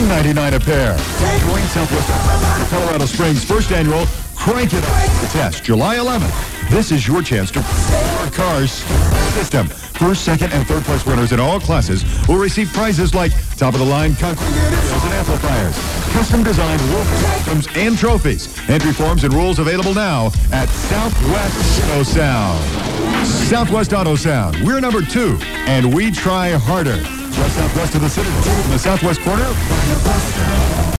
$9.99 a pair. Join Southwest Colorado Springs' first annual Crank It Up test, July 11th. This is your chance to our car's system. First, second, and third place winners in all classes will receive prizes like top-of-the-line concrete and amplifiers, custom-designed roof systems, and trophies. Entry forms and rules available now at Southwest Auto Sound. Southwest Auto Sound. We're number 2, and we try harder. Just southwest of the city, in the southwest corner.